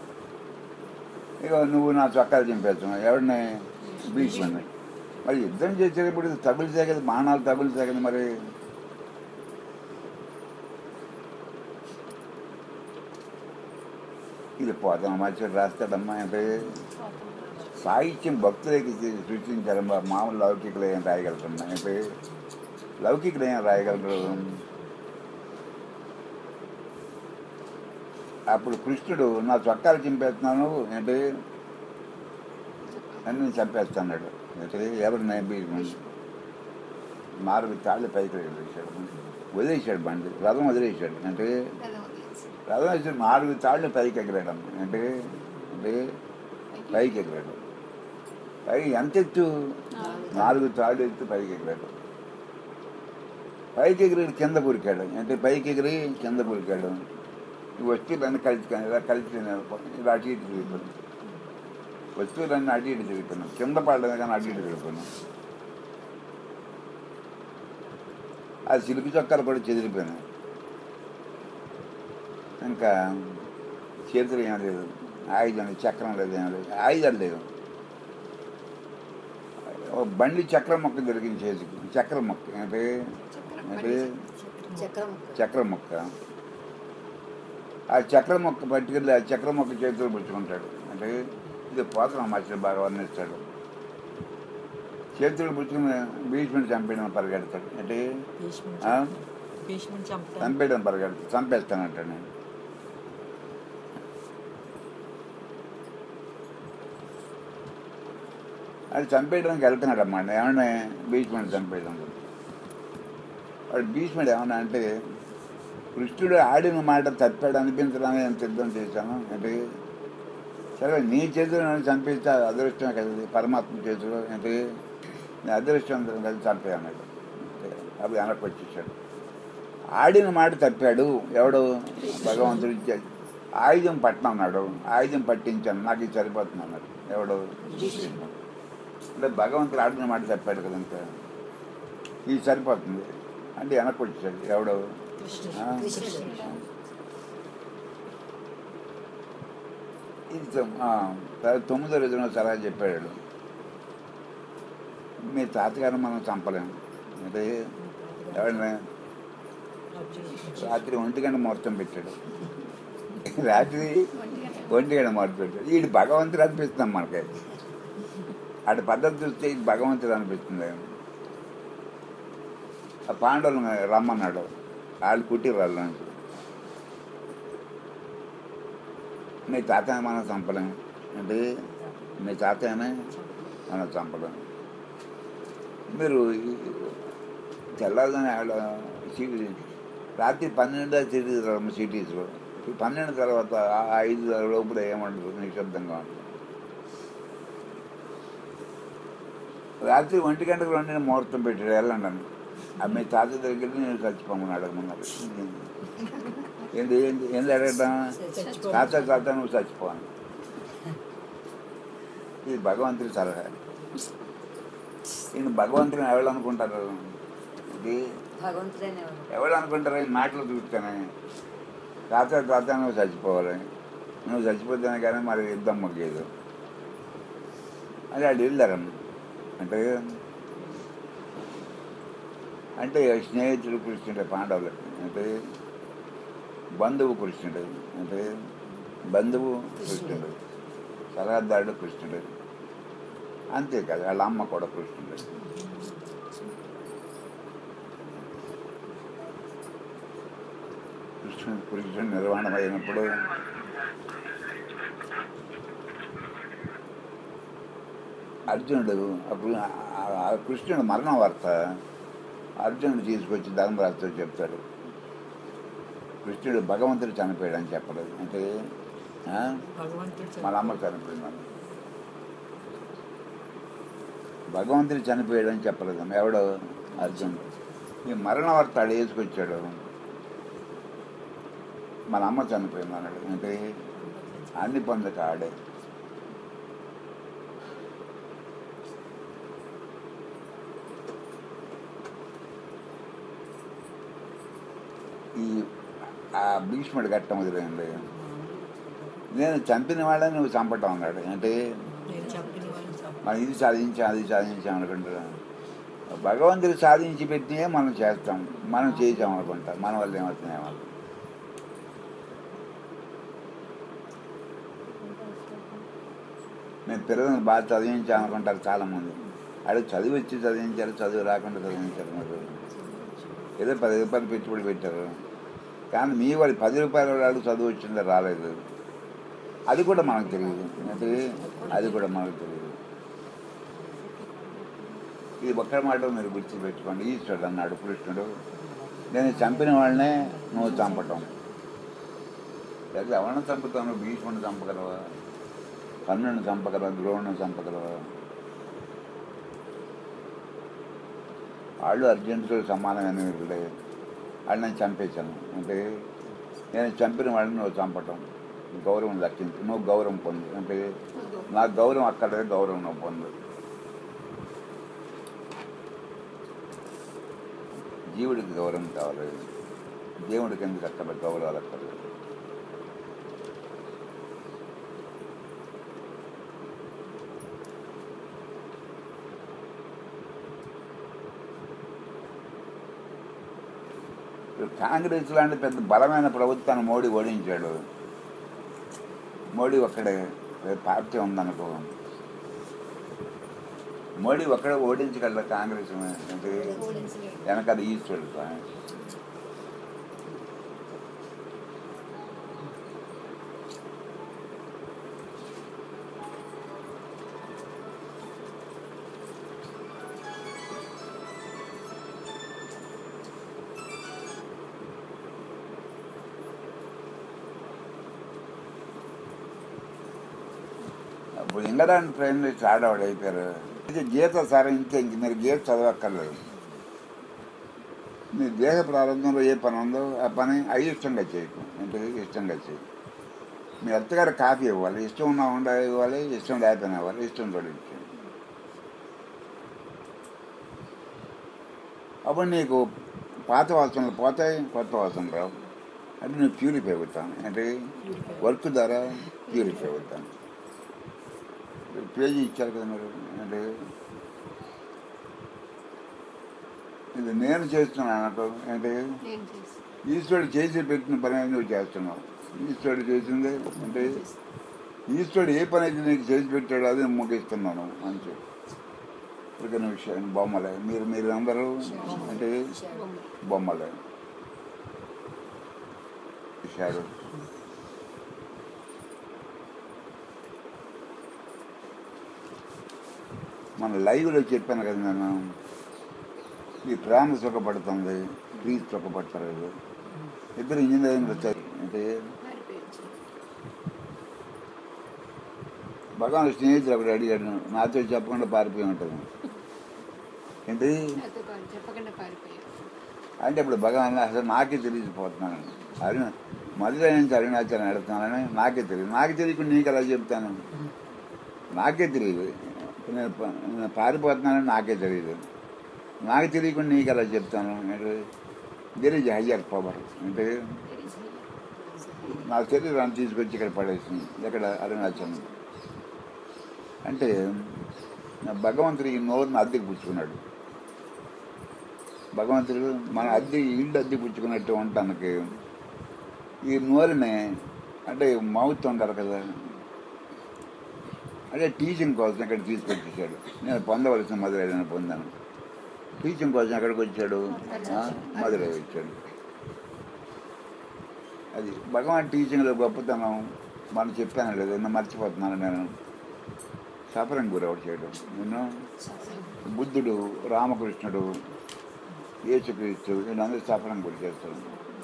ఇక నువ్వు నా చొక్కాలు చింపేస్తున్నావు. ఎవరిని? భీష్ముడిని. మరి యుద్ధం చేసేటప్పుడు తగులుతాయి కదా, బాణాలు తగులుతాయి కదా. మరి ఇది పోతాం మంచిగా రాస్తాడమ్మా. అంటే సాహిత్యం భక్తులకి సృష్టించారమ్మా. మామూలు లౌకికలు ఏం రాయగలుగుతున్నా అంటే లౌకికలు ఏం రాయగలరు. అప్పుడు కృష్ణుడు నా చొక్కాలు చింపేస్తున్నాను అంటే అన్ని చంపేస్తున్నాడు. అంటే ఎవరిని? భీష్ముడు. నాలుగు తాళ్ళు పైకి వదిలేశాడు, వదిలేశాడు బండి, రథం వదిలేశాడు. అంటే రథం వేసి నాలుగు తాళ్ళు పైకి ఎగరాడు. అంటే అంటే పైకి ఎగరాడు. పైకి ఎంత ఎత్తు? నాలుగు తాళ్ళు ఎత్తు పైకి ఎగరాడు. పైకి ఎగిరి కింద పురికాడు. అంటే పైకి ఎగిరి కింద పురికాడు. ఈ వస్తువులన్నీ కలిసి ఇలా కలిసి ఇలా అటు ఇటు తిరిగిపోయాను. వస్తువులన్నీ అటు ఇటు తిరిగిపోయాను. కింద పడలేదు కానీ అటు ఇటు తిరిగిపోయాను. ఆ సిలిపి చొక్కాలు కూడా చెదిరిపోయినాయి. ఇంకా చేతులు ఏం లేదు, ఆయుధం లేదు, చక్రం లేదు, ఏం లేదు, ఆయుధాలు లేదు. బండి చక్రం మొక్క దొరికింది చేతికి. చక్రం మొక్క అంటే అంటే చక్రం మొక్క. ఆ చక్రం మొక్క పట్టుకెళ్ళి ఆ చక్రం మొక్క చేతులు పుచ్చుకుంటాడు. అంటే ఇది పోతన మధ్య బాగా వర్ణిస్తాడు. చేతులు పుచ్చుకుని భీష్ముడిని చంపేయడం పరిగెడతాడు. అంటే చంపేయడం పరిగెడతాడు, చంపేస్తానంటాడు. నేను అది చంపేయడానికి వెళ్తున్నాడు అన్నమాట. ఏమన్నా భీష్ముడిని చంపేయడం. వాడు భీష్ముడు ఏమన్నా అంటే కృష్ణుడు ఆడిన మాట తప్పాడు అనిపించడానికి నేను సిద్ధం చేశాను. అంటే సరే నీ చేతిలో నన్ను చంపిస్తే అదృష్టమే కదా, పరమాత్మ చేతిలో. అంటే నేను అదృష్టం కలిసి చంపే అన్నాడు. అప్పుడు వెనక్కి వచ్చేసాడు. ఆడిన మాట తప్పాడు. ఎవడు? భగవంతుడు ఇచ్చాడు. ఆయుధం పట్టనన్నాడు, ఆయుధం పట్టించాను, నాకు ఇది సరిపోతుంది అన్నాడు. ఎవడు? అంటే భగవంతుడు ఆడిన మాట తప్పాడు కదా, ఇంకా ఇది సరిపోతుంది అంటే వెనక్కి వచ్చేసాడు. ఎవడు? ఇది తొమ్మిదో రోజున సలహా చెప్పాడు, మీ తాతగారు మనం చంపలేము. అంటే ఎవరిని? రాత్రి ఒంటి గంట ముహూర్తం పెట్టాడు. రాత్రి ఒంటి గంట ముహూర్తం పెట్టాడు. వీడు భగవంతుడు అనిపిస్తున్నాం మనకి. అటు పద్ధతి చూస్తే ఇది భగవంతుడు అనిపిస్తుంది. ఆ పాండవులు రమ్మన్నాడు, వాళ్ళు కుట్టిరు వాళ్ళు. మీ తాతని మనం చంపలేం అంటే మీ తాతని మనం చంపలేం. మీరు తెల్లారని ఆడ సిటీ రాత్రి పన్నెండు తిరిగి సిటీస్లో పన్నెండు తర్వాత ఆ ఐదు లోపల ఏమంటారు, నిశ్శబ్దంగా ఉంటుంది. రాత్రి ఒంటి గంటకు రెండు ముహూర్తం పెట్టాడు వెళ్ళండి అని. ఆ మీ తాత దగ్గరికి నేను చచ్చిపోమని అడగమన్నారు. ఏంటి ఏంటి ఏంటి అడగటం? తాత తాత నువ్వు చచ్చిపోను. ఇది భగవంతుడి సలహా. ఈయన భగవంతుని ఎవరు అనుకుంటారు? ఇది ఎవరు అనుకుంటారు? ఈ మాటలు చూస్తేనే తాత తాత నువ్వు చచ్చిపోవాలి, నువ్వు చచ్చిపోతేనే కానీ మరి యుద్ధం ముగ్గేదు అని వాళ్ళు వెళ్ళారమ్మ. అంటే అంటే స్నేహితుడు కృష్ణుడు పాండవులకి, అంటే బంధువు కృష్ణుడు, అంటే బంధువు కృష్ణుడు, సలహాదారుడు కృష్ణుడు, అంతేకాదు వాళ్ళ అమ్మ కూడా కృష్ణుడు. కృష్ణుడు కృష్ణుడు నిర్వహణ అయినప్పుడు అర్జునుడు అప్పుడు కృష్ణుడు మరణ వార్త అర్జునుడు తీసుకొచ్చి ధర్మరాజుతో చెప్తాడు. కృష్ణుడు భగవంతుడు చనిపోయాడని చెప్పలేదు. అంటే మన అమ్మ చనిపోయిందని భగవంతుడు చనిపోయాడని చెప్పలేదు. ఎవడో అర్జునుడు ఈ మరణ వార్త ఆడు వేసుకొచ్చాడు. మన అమ్మ చనిపోయింది అన్నాడు. అంటే అన్ని పొందక ఆడే. ఈ ఆ భీష్ముడు ఘట్టం వదిలేయండి. నేను చంపిన వాళ్ళని నువ్వు చంపటం అన్నాడు. అంటే మనం ఇది సాధించాం అది సాధించాం అనుకుంటా. భగవంతుడు సాధించి పెట్టినే మనం చేస్తాం, మనం చేసాం అనుకుంటాం. మన వల్ల ఏమవుతున్నాయి వాళ్ళు. నేను పిల్లలను బాగా చదివించాను అనుకుంటారు చాలామంది. అదే చదివి వచ్చి చదివించారు, చదువు రాకుండా చదివించారు. మీరు ఏదో పది రూపాయలు పెట్టుబడి పెట్టారు, కానీ మీ వాడి పది రూపాయల వాడు చదువు వచ్చిందో రాలేదు, అది కూడా మనకు తెలియదు. అంటే అది కూడా మనకు తెలియదు. ఇది ఒక్క మాట మీరు గుర్తుపెట్టుకోండి. ఈశ్వరుడు అన్నాడు కృష్ణుడు, నేను చంపిన వాళ్ళనే నువ్వు చంపటం. లేదా ఎవరిని చంపుతావు? భీష్ముడిని చంపగలవా? కర్ణుని చంపగలవా? ద్రోణుని చంపగలవా? వాళ్ళు అర్జునుడితో సమానమైన వీళ్ళే. వాళ్ళు నేను చంపేశాను అంటే నేను చంపిన వాళ్ళని నువ్వు చంపటం, గౌరవం దక్కించు, నువ్వు గౌరవం పొందు. అంటే నాకు గౌరవం అక్కడే, గౌరవం నువ్వు పొందు. జీవుడికి గౌరవం కావాలి, దేవుడికి ఎందుకు అక్కడ గౌరవాలు అక్కర్లేదు. కాంగ్రెస్ లాంటి పెద్ద బలమైన ప్రభుత్వాన్ని మోడీ ఓడించాడు. మోడీ ఒక్కడే పార్టీ ఉందనుకో, మోడీ ఒక్కడే ఓడించగలరు కాంగ్రెస్. అంటే వెనకాల ఈశ్వరుడు. ఇప్పుడు ఇంగ్లాండ్ ట్రైన్ నుంచి ఆడవాడు అయిపోయారు. ఇది గీత సార్, ఇంకే ఇంక మీరు గీత చదవక్కర్లేదు. నీ దేహ ప్రారంభంలో ఏ పని ఉందో ఆ పని అయిష్టంగా చేయకు. అంటే ఇష్టంగా చేయి. మీ అత్తగారు కాఫీ ఇవ్వాలి, ఇష్టం ఉన్న ఉండ ఇవ్వాలి, ఇష్టం లేకపోయినా ఇవ్వాలి, ఇష్టం తోడించి. అప్పుడు నీకు పాత వాసనలు పోతాయి, కొత్త వాసనలు రావు. అంటే నువ్వు ప్యూరిఫై అవుతాను. అంటే వర్క్ ద్వారా ప్యూరిఫై అవుతాను. పేజీ ఇచ్చారు కదా మీరు. అంటే ఇది నేను చేస్తున్నాను అన్నట్టు. అంటే ఈశ్వరుడు చేసి పెట్టిన పని అనేది నువ్వు చేస్తున్నావు. ఈశ్వరుడు చేసింది అంటే ఈశ్వరుడు ఏ పని అయితే నీకు చేసి పెట్టాడో అది ముగిస్తున్నాను మంచి ఇక విషయం. బొమ్మలే మీరు మీరు అందరూ అంటే బొమ్మలే విషయాలు. మన లైవ్లో చెప్పాను కదా నేను, ఈ ప్రేమ సుఖపడుతుంది, ప్లీజ్ సుఖపడతారు. ఇద్దరు ఇంజనీరింగ్ వచ్చారు అంటే భగవాన్ స్నేహితులు ఒకటి అడిగాడు, నాతో చెప్పకుండా పారిపోయి ఉంటుంది ఏంటి చెప్పకుండా పారిపోయా అంటే ఇప్పుడు భగవాన్ అసలు నాకే తెలియకపోతున్నాను, అరుణ మధురై నుంచి అరుణాచలం నడుతున్నానని నాకే తెలియదు. నాకే తెలియకుండా నీకు ఎలా చెప్తాను, నాకే తెలియదు. నేను నేను పారిపోతున్నానని నాకే తెలియదు, నాకు తెలియకుండా నీకు ఎలా చెప్తాను అంటే దేర్ ఈజ్ హయ్యర్ పవర్ అంటే నా శరీరాన్ని తీసుకొచ్చి ఇక్కడ పడేసింది ఎక్కడ అరుణాచలం అంటే భగవంతుడు ఈ నోరుని అద్దెకి పుచ్చుకున్నాడు. భగవంతుడు మన అద్దె ఇల్లు అద్దె పుచ్చుకున్నట్టు ఉండటానికి ఈ నోరుని అంటే మౌత్ ఉంటారు కదా, అంటే టీచింగ్ కోసం ఇక్కడ తీసుకొచ్చేసాడు. నేను పొందవలసిన మధురైన పొందాను, టీచింగ్ కోసం ఎక్కడికి వచ్చాడు, మధురై వచ్చాడు. అది భగవాన్ టీచింగ్లో గొప్పతనం. మనం చెప్పాను లేదు, నేను మర్చిపోతున్నాను. నేను సఫరింగ్ గురవుడు చేయడం, నేను బుద్ధుడు, రామకృష్ణుడు, యేసుక్రీస్తు వీళ్ళందరూ సఫరింగ్ గురి చేస్తారు.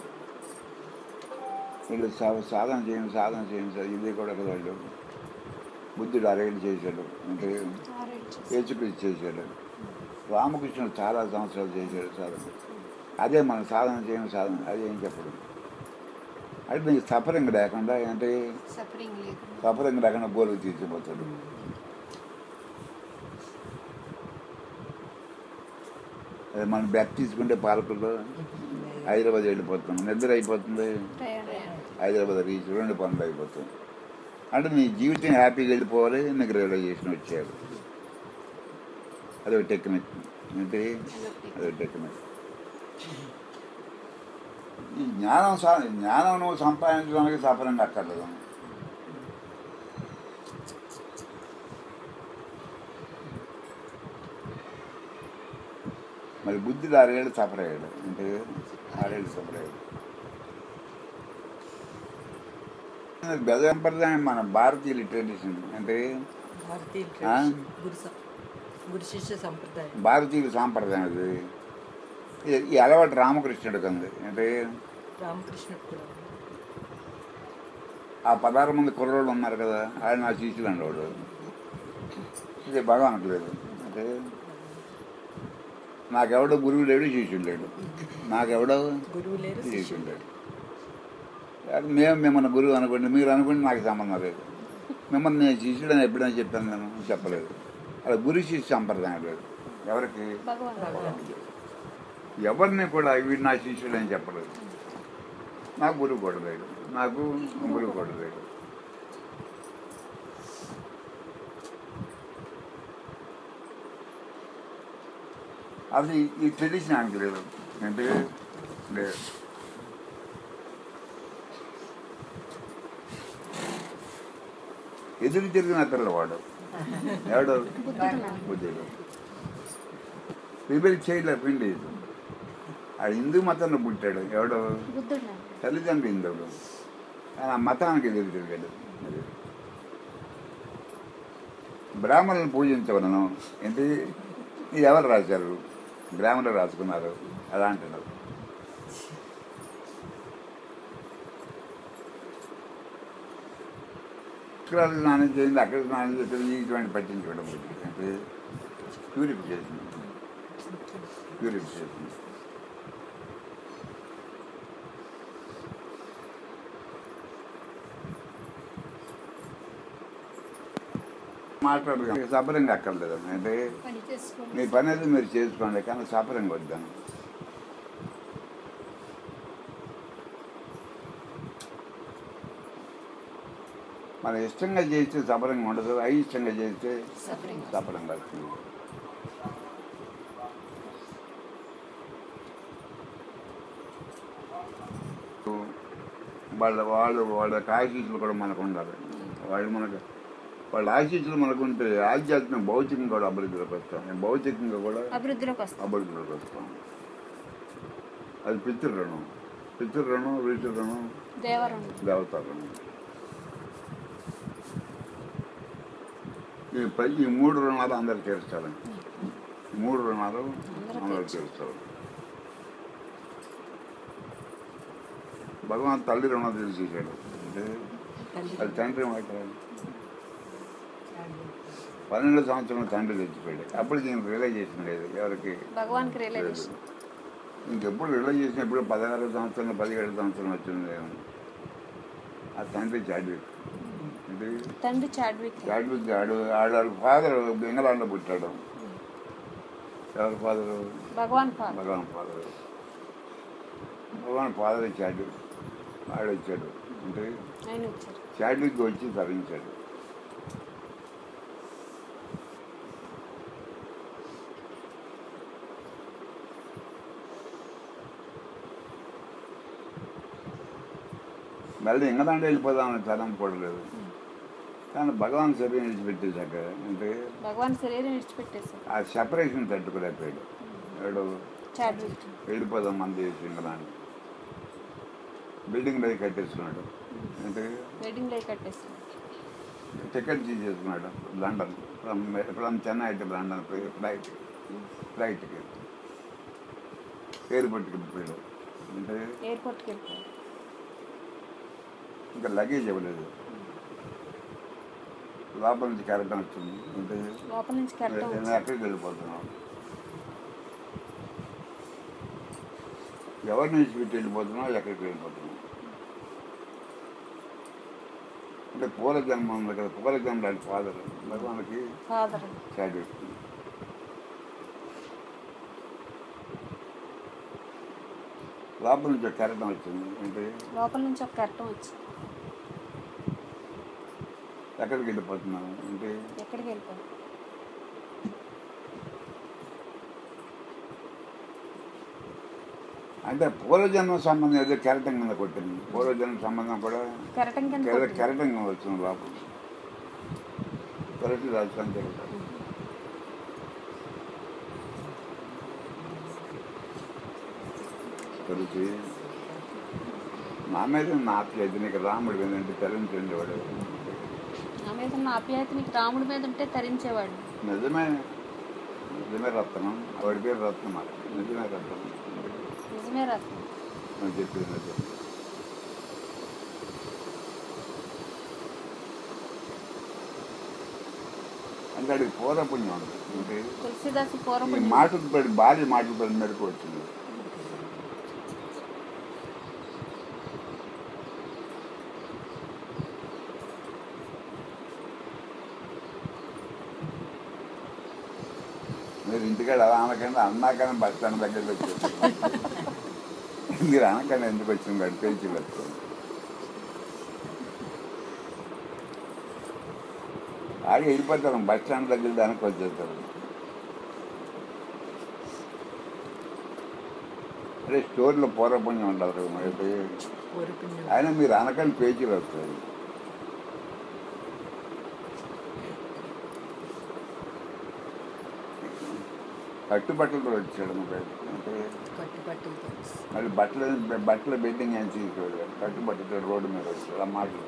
వీళ్ళు సాధన చేయండి సాధన చేయండి ఇది కూడా కదా. వాళ్ళు బుద్ధుడు అరేంజ్ చేశాడు అంటే యేసుక్రీస్తు చేశాడు, రామకృష్ణుడు చాలా సంవత్సరాలు చేశాడు సాధన. అదే మనం సాధన చేయని సాధన అది ఏం చెప్పడం అంటే నీకు సఫరింగ్ లేకుండా అంటే సఫరింగ్ లేకుండా బోర్లు తీర్చిపోతాడు. అదే మనం బ్యాక్ తీసుకుంటే పార్కుల్లో హైదరాబాద్ వెళ్ళిపోతాం, నిద్ర అయిపోతుంది, హైదరాబాద్ రీచ్ రెండు పనులు అయిపోతుంది. అంటే నీ జీవితం హ్యాపీగా వెళ్ళిపోవాలి, నీకు రియలైజేషన్ వచ్చేయాలి. అదొక టెక్నిక్ అంటే అదొక టెక్నిక్. ఈ జ్ఞానం సా జ్ఞానం నువ్వు సంపాదించడానికి సఫరింగ్ అక్కర్లేదు. మరి బుద్ధుడు ఆరేళ్ళు సఫర్ అయ్యాడు అంటే ఆరేళ్ళు సఫర్ అయ్యాడు. గజ సంప్రదాయం మన భారతీయుల ట్రెడిషన్ అంటే భారతీయుల సాంప్రదాయం. అది ఈ అలవాటు రామకృష్ణుడికి ఉంది అంటే రామకృష్ణుడు ఆ పదహారు మంది కుర్రోళ్ళు ఉన్నారు కదా, ఆయన నా శిష్యులు అన్నవాడు. ఇది భగవానికి లేదు అంటే నాకెవడో గురువు లేడు, శిష్యుడు లేడు. నాకెవడో గురువు లేడు, శిష్యుడు లేడు. మేము మిమ్మల్ని గురువు అనుకోండి, మీరు అనుకోండి, నాకు సంబంధం లేదు. మిమ్మల్ని నేను శిష్యుడు అని ఎప్పుడైనా చెప్పాను, నేను చెప్పలేదు. అలా గురు శిష్య సంప్రదాయం లేదు ఎవరికి. ఎవరిని కూడా వీడు నా శిష్యుడు అని చెప్పలేదు. నాకు గురువు కూడా లేడు, నాకు గురువు కూడా లేడు. అది ఈ ట్రెడిషన్ ఆయనకి లేదు అంటే లేదు. ఎదురు తిరిగిన పిల్లవాడు ఎవడు బుద్ధుడు రిబెల్ చేయలేదు, పిండి ఆ హిందూ మతంలో పుట్టాడు. ఎవడు తల్లిదండ్రులు హిందువులు, ఆయన ఆ మతానికి ఎదురు తిరిగాడు. అది బ్రాహ్మణులను పూజించవలను ఏంటి ఇది ఎవరు రాశారు, బ్రాహ్మణులు రాసుకున్నారు అలా అంటున్నారు. ఇక్కడ స్నానం చేయండి, అక్కడ స్నానం చేస్తుంది, ఇటువంటి పట్టించుకోవడం అంటే ప్యూరిఫికేషన్ ప్యూరిఫికేషన్ మాట్లాడదు. సఫరింగ్ అక్కర్లేదు అంటే మీ పని అయితే మీరు చేసుకోండి, కానీ సఫరింగ్ వద్దాను. మనం ఇష్టంగా చేస్తే సఫరింగ్ ఉండదు, అయిష్టంగా చేస్తే సఫరింగ్ వస్తుంది. వాళ్ళ వాళ్ళు వాళ్ళ ఆశీస్సులు కూడా మనకు ఉండాలి. వాళ్ళు మనకు వాళ్ళ ఆశీస్సులు మనకు ఉంటే ఆధ్యాత్మిక భౌతికంగా కూడా అభివృద్ధిలోకి వస్తాం, భౌతికంగా కూడా అభివృద్ధిలోకి వస్తాం అభివృద్ధిలోకి వస్తాం అది పితృరుణం, పితృరుణం, ఋషురుణం, దేవతా రుణం. ఈ పై ఈ మూడు రుణాలు అందరు తీర్చాలండి. ఈ మూడు రుణాలు అందరూ తీర్చాలి. భగవాన్ తల్లి రుణం తీర్చేసాడు. అంటే అది తండ్రి మాట. పన్నెండు సంవత్సరం తండ్రి తెచ్చిపోయాడు. అప్పుడు దీనికి రియలైజేషన్ లేదు ఎవరికి, భగవాన్కి రియలైజేషన్. ఇంకెప్పుడు రియలైజేషన్ ఎప్పుడు పదహారు సంవత్సరం పదిహేడు సంవత్సరం వచ్చింది. ఆ తండ్రి చాడ్విక్. ఇది తండ్రి చాడ్విక్. చాడ్విక్ ఆడు ఆడ ఫాదర్ ఇంగ్లాండ్లో పుట్టాడు. ఎవరి father? Bhagavan father. Bhagavan father. Bhagavan father Chadwick. ఆడు వచ్చాడు. అంటే ఆయన వచ్చారు. చాడ్విక్ వచ్చి తరించాడు. మళ్ళీ ఇంగ్లాండ్ వెళ్ళిపోదామని తరం పడలేదు. కానీ భగవాన్ శరీరం విడిచిపెట్టేశాక అంటే భగవాన్ శరీరం విడిచిపెట్టేశారు. ఆ సెపరేషన్ తట్టుకోలేకపోయాడు. వాడు చాడ్విక్ వెళ్ళిపోదాం మన దేశం ఇంగ్లాండ్. బిల్డింగ్ లైక్ కట్టేసుకున్నాడు. అంటే వెడ్డింగ్ లైక్ కట్టేశారు. టికెట్ తీసేసుకున్నాడు London. From from Chennai to London flight ఫ్లైట్కి ఎయిర్పోర్ట్కి వెళ్ళిపోయాడు. అంటే ఎయిర్పోర్ట్కి వెళ్ళిపోయారు. ఇంకా లగేజ్ ఇవ్వలేదు. లోపల నుంచి కెరటం వచ్చింది. అంటే లోపల నుంచి కెరటం నేను ఎక్కడికి వెళ్ళిపోతున్నాను, ఎవరిని విడిచిపెట్టి వెళ్ళిపోతున్నావు, ఎక్కడికి వెళ్ళిపోతున్నావు అంటే పూర్వజన్మ ఉంది కదా. పూర్వజన్మ లాంటి ఫాదర్ భగవానికి ఫాదర్ చాడ్విక్. లోపల నుంచి కెరటం వచ్చింది. అంటే లోపల నుంచి ఒక కెరటం వచ్చింది. ఎక్కడికి వెళ్ళిపోతున్నాను అంటే ఎక్కడికి వెళ్ళిపోయారు. అంటే పూర్వజన్మ సంబంధం ఏదో కెరటం కింద కొట్టింది. పూర్వజన్మ సంబంధం కూడా కెరటం కింద కెర కొట్టింది. కెరటం కింద వచ్చింది లోపల. కరెక్ట్ రాజస్థాన్ జరుగుతుంది. తెలిసి నా మీద నా ఆప్యాయత నీకు రాముడు ఏంటంటే తరించండి వాడు. నా మీద ఉన్న ఆప్యాయత నీకు రాముడి మీద ఉంటే తరించేవాడు. నిజమే నిజమే రత్నం. వాడి పేరు రత్నం. నిజమే రత్నం. నిజమే రత్నం. నేను చెప్పింది నిజం. అంటే వాడికి పూర్వపుణ్యం ఉంది. అంటే తులసిదాసు ఈ పూర్వపుణ్యం. మాటలు పడి భార్య మాటలు పడి మెరుకు వచ్చింది. మీరు ఇంటికాడ అలా అనకండి, అన్నాకనే బస్ స్టాండ్ దగ్గరికి వచ్చేది. మీరు అనకండి ఎందుకు వచ్చింది కాదు పేచి వచ్చాను. ఆడి వెళ్ళిపోతారు బస్ స్టాండ్ దగ్గర దానికి వచ్చేస్తారు. అదే స్టోర్లో పూర్వపుణ్యం ఉంటారు. అయినా మీరు అనకండి పేచీలు వస్తాయి. కట్టుబట్టలతో వచ్చాడు. అంటే మళ్ళీ బట్టలు బట్టల బెడ్డింగ్ అని తీసుకోవాలి. కట్టుబట్టలతో రోడ్డు మీద వచ్చాడు. ఆ మాటలు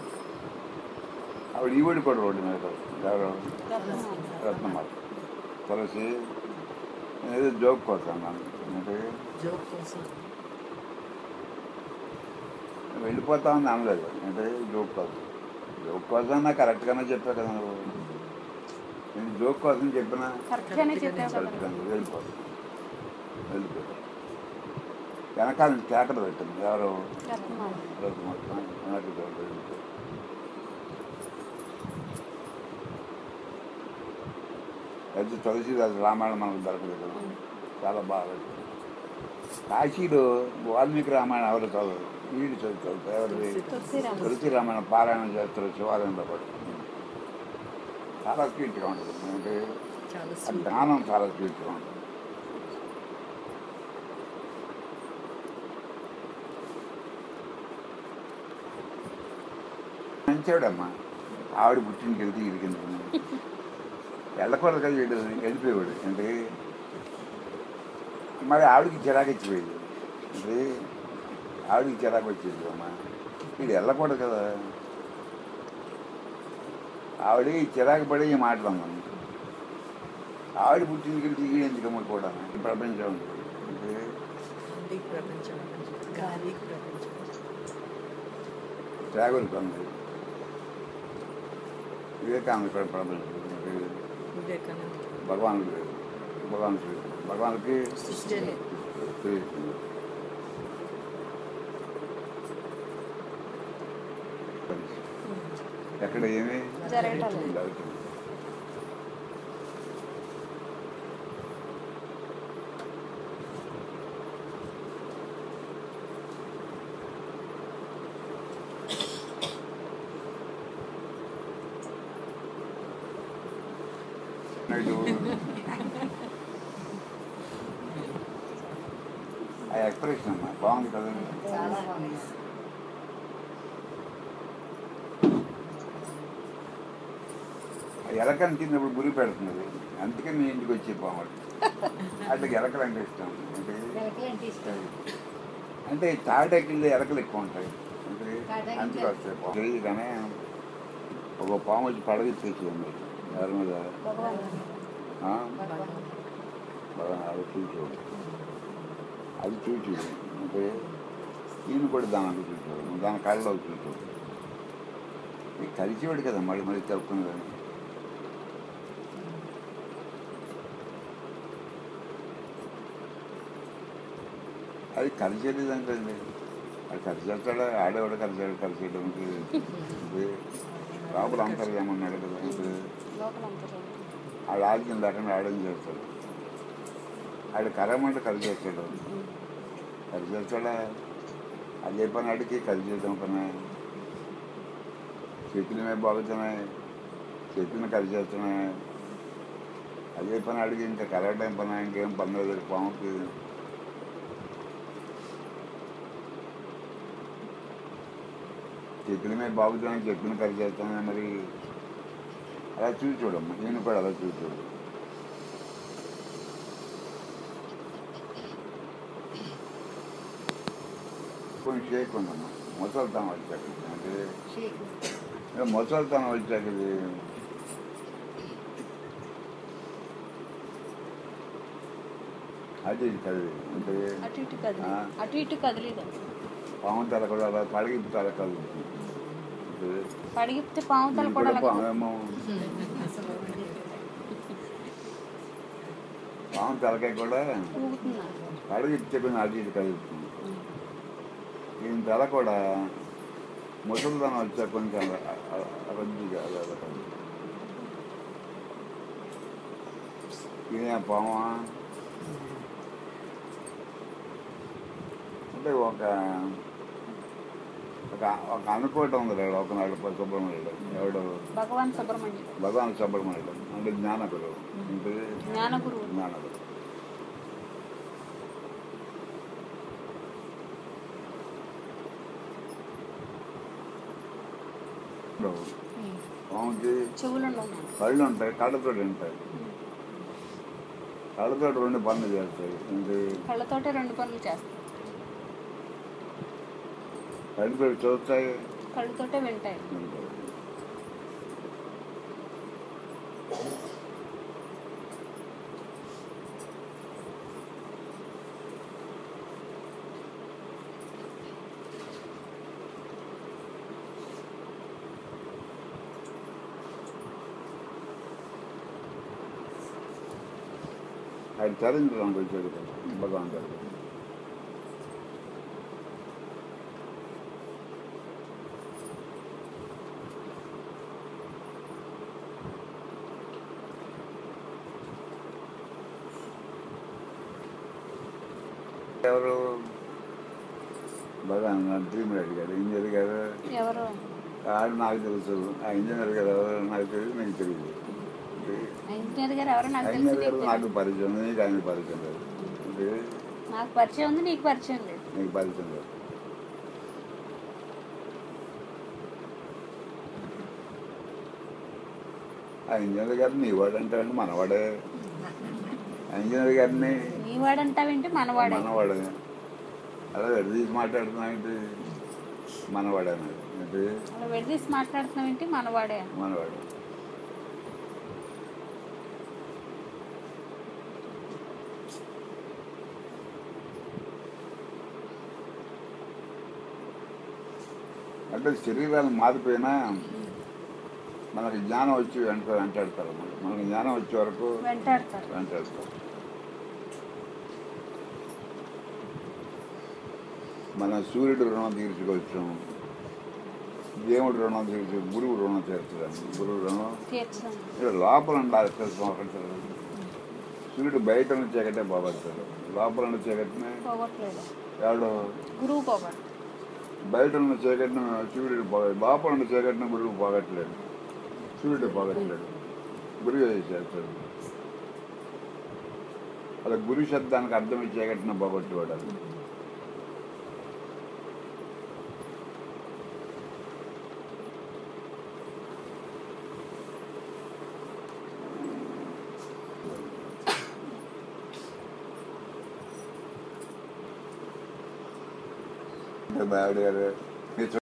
ఆవిడ ఈవిడ కూడా రోడ్డు మీద వస్తుంది. ఎవరు? రత్నమాత. తులసి ఏదో జోక్ కోసం అన్నాను. అంటే వెళ్ళిపోతామని అనలేదు. అంటే జోక్ కోసం. జోక్ కోసం నాకు కరెక్ట్గానే చెప్పా కదా నువ్వు. నేను జోక్ కోసం చెప్పినా కరెక్ట్గానే చెప్పావు కదా. కరెక్ట్గా వెళ్ళిపోతాను. వెళ్ళిపోతాను. వెనకాల కేకలు పెట్టింది. ఎవరు? రత్నమాల. రత్నమాత. వెనక్కి వెళ్ళిపోతాను. అయితే తులసిదాసు రామాయణం మనకు దొరకలేదు. చాలా బాగా కాశీలో వాల్మీకి రామాయణం ఎవరు చదువు వీడు చదువుతారు. ఎవరిది? తులసి రామాయణం పారాయణం చేస్తారు శివాలయంలో కూడా. చాలా స్వీట్గా ఉంటుంది. అంటే జ్ఞానం చాలా స్వీట్గా ఉంటుంది. మంచివాడమ్మా. ఆవిడ పుట్టినకి వెళ్తే ఇది కింద వెళ్ళకూడదు కదా. వీడు వెళ్ళిపోయేవాడు. అంటే మరి ఆవిడకి చిరాకు ఇచ్చిపోయేది. అంటే ఆవిడకి చిరాకు వచ్చేది అమ్మా. వీడు వెళ్ళకూడదు కదా. ఆవిడ చిరాకు పడి ఈ మాటలు అన్నాను. ఆవిడ పుట్టింది తిరిగి ఎందుకమ్మ కూడా ఈ ప్రపంచం ఉంది. అంటే గాలికి ప్రపంచం గాలికి ప్రపంచం ట్రావెల్ ఉంది. వివేకానంద కూడా ప్రపంచం. అంటే వివేకానంద భగవానుడు లేదు. భగవానుడు భగవానికి సృష్టి లేదు. ఎక్కడ ఏమి జరగటం లేదు. జరుగుతుంది. ఆ ఎక్స్ప్రెషన్ అమ్మా బాగుంది కదండి. చాలా బాగుంది. ఎలకని తిన్నప్పుడు గురి పెడుతున్నది. అందుకే మీ ఇంటికి వచ్చి పోవాలి. అట్లా ఎలకలు అంటే ఇష్టం. అంటే ఎలకలంటే ఇష్టం. అంటే తాటెక్కిళ్ళు ఎలకలు ఎక్కువ ఉంటాయి. అంటే అందుకే వస్తాయి పాము. తెలియగానే ఒక పాము వచ్చి పడగ తెచ్చింది ఎవరి మీద. భగవంతుడు. ఆ? భగవంతుడు. బాగా అది చూసేవాడు. అది చూసి అంటే ఈయన కూడా దాని చూసేవాడు. దాని కళ్ళలో చూసేవాడు. ఇది కలిసేవాడు కదా మళ్ళీ మళ్ళీ తప్పుకుని కానీ. అది కలిసేది అంటే అది కలిసేస్తాడా ఆడేవాడు కలిసాడు కలిసేయడానికి లోపల అంతర్యామన్నాడు కదా. ఇప్పుడు లోపల అంతర్యామి. ఆడు ఆజ్ఞం లేకుండా ఆడని చేస్తాడు. ఆడు కరమంటే కలిసేస్తాడు. కలిసేస్తాడా అదే పని ఆడికి కలిసేయడం పని. చేతులమే బాగుతున్నాయి, చేతులను కలిసేస్తున్నాయి. అదే పని అడిగి ఇంకా కలవటం పని ఇంకేం పని లేదు పాముకి. చేతులమే బాగుతున్నాయి, చేతులను కలిసేస్తున్నాయి. మరి అలా చూసి చూడమ్మా. నేను కూడా అలా చూసి చూడు. కొంచెం షేక్ ఉందమ్మా. ముసలితనం వచ్చాక అంటే ముసలితనం వచ్చాక ఇది అది ఇది కదిలి అంటే అటు ఇటు కదిలి ఆ. అటు ఇటు కదిలేదు. పాము తల కూడా అలా పడగిప్పు తల కదులుతుంది. అంటే పడిగితే పాము తల ఇది కూడా కూడా అలాగే పామేమో పాము తలకాయ కూడా ఊగుతున్నారు. పడగిప్తే కొంచెం అటు ఇటు కదులుతుంది. ఈయన తల కూడా ముసలితనం వచ్చాక కొంచెం రద్దీగా అలా అలా కదులుతుంది. ఈయన పామా అంటే ఒక ఒక ఒక అనుకోవటం ఉంది లేడు ఒకనాడు సుబ్రహ్మణ్యుడు ఎవడు భగవాన్ సుబ్రహ్మణ్యం. భగవాన్ సుబ్రహ్మణ్యుడు అంటే జ్ఞానగురు. అంటే జ్ఞానగురువు. జ్ఞానగురు. పాముకి చెవులు ఉండవు. కళ్ళు ఉంటాయి, కళ్ళతోటి ఉంటాయి. కళ్ళతోటి రెండు పనులు చేస్తాయి. అంటే కళ్ళతోటే రెండు పనులు చేస్తాయి. కళ్ళతోటి చూస్తాయి, కళ్ళతోటే వింటాయి. వింటాయి. ఆయన చరించడానికి వచ్చాడు కదా భగవాన్ గారు. ఎవరు భగవాన్ డ్రీమ్ రెడ్డి గారు ఇంజనీర్ గారు. ఎవరు ఆడు నాకు తెలుసు. ఆ ఇంజనీర్ గారు ఎవరు నాకు తెలియదు, నీకు తెలియదు. ఇంజనీర్ గారు ఎవరో నాకు ఇంజనీర్ తెలిసి గారు నీకు నాకు తెలియదు. పరిచయం ఉంది, నీకు ఆయన పరిచయం లేదు. అంటే నాకు పరిచయం ఉంది, నీకు పరిచయం లేదు. నీకు పరిచయం లేదు. ఆ ఇంజనీర్ గారిని నీ వాడు అంటాడు మనవాడే. ఆ ఇంజనీర్ గారిని నీ వాడంటావేంటి మనవాడే. మనవాడే. అలా విడదీసి మాట్లాడుతున్నాయంటే మనవాడే అన్నాడు. అంటే అలా విడదీసి మాట్లాడుతున్నావేంటి మనవాడే. మనవాడు. అంటే శరీరాలు మారిపోయినా మనకి జ్ఞానం వచ్చి వెంట వెంటాడతారు అన్నమాట. మనకి జ్ఞానం వచ్చే వరకు వెంటాడతారు. వెంటాడతారు. మన సూర్యుడు రుణం తీర్చుకోవచ్చు, దేవుడు రుణం తీర్చు, గురువు రుణం తీర్చడానికి. గురువు రుణం తీర్చడం ఇక్కడ లోపల ఉండాలి. తెలుసుకోవాలి. సూర్యుడు బయట ఉన్న చీకటే పోగొడతాడు, లోపల ఉన్న చీకటిని పోగొట్టలేదు. ఎవడు గురువు పోగొట్టు. బయట ఉన్న చీకటిని సూర్యుడు పోగ లోపల ఉన్న చీకటిని గురువు పోగొట్టలేడు, సూర్యుడు పోగొట్టలేడు, గురువు చేస్తాడు. అలా గురు శబ్దానికి అర్థం చీకటిని పోగొట్టేవాడు. అది బాగా